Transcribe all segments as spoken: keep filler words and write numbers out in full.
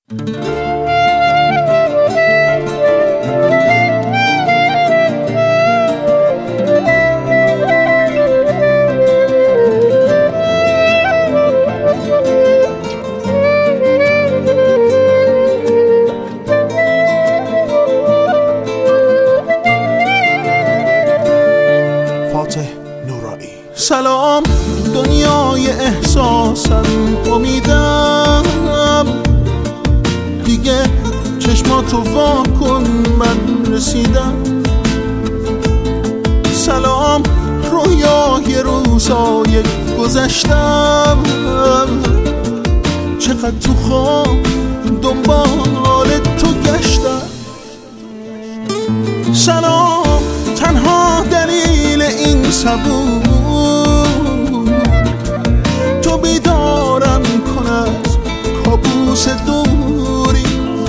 سلام دنیای احساسم، امیدم دیگه چشماتو وا کن، من رسیدم. سلام رویای روزای گذشتم، چقدر تو خواب دنبال تو گشتم. سلام تنها دلیل این صبور تو بیدارم کن از کابوس دوری.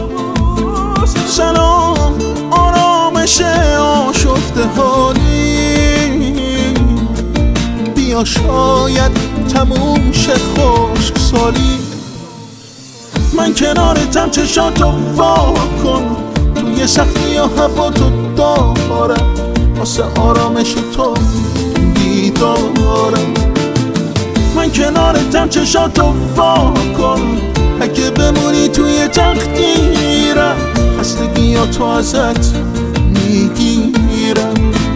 سلام آرامش آشفته حالی، بیا شاید تموم شه خشک سالی. من کنارتم، چشاتو وا کن، توی سختی ها هوا تو دارم، واسه آرامش تو بیدارم. من کنارتم، چشاتو وا کن، اگه بمونی توی تقدیرم، خستگی ها تو ازت میگیرم.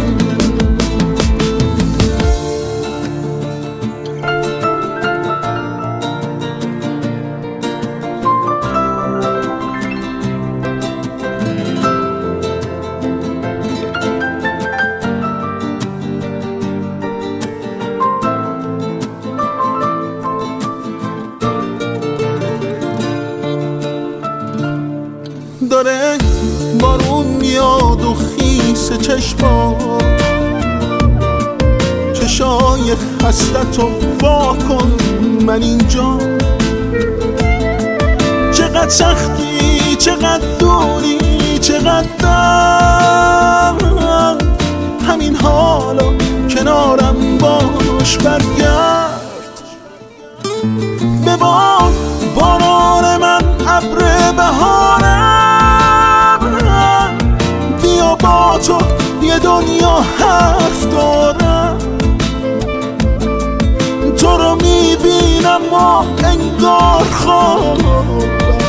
داره بارون میاد و خیس چشما، چشای خستتو وا کن، من اینجا. چقدر سختی، چقدر دوری، چقدر دم، همین حالا کنارم باش، برگرد ببار باران من، ابر بهارم، بیا با تو یه دنیا حرف دارم. تو رو میبینم و انگار خوابم،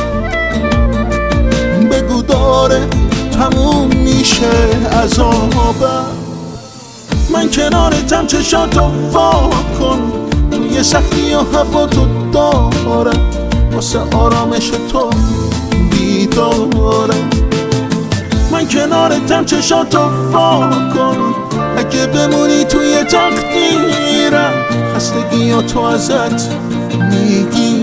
بگو داره تموم میشه عذابم. من کنارتم، چشاتو وا کن، توی سختی ها هوا تو دارم، واسه آرامش تو بیدارم. من کنارتم، چشاتو وا کن، اگه بمونی توی تقدیرم، خستگی ها تو ازت میگی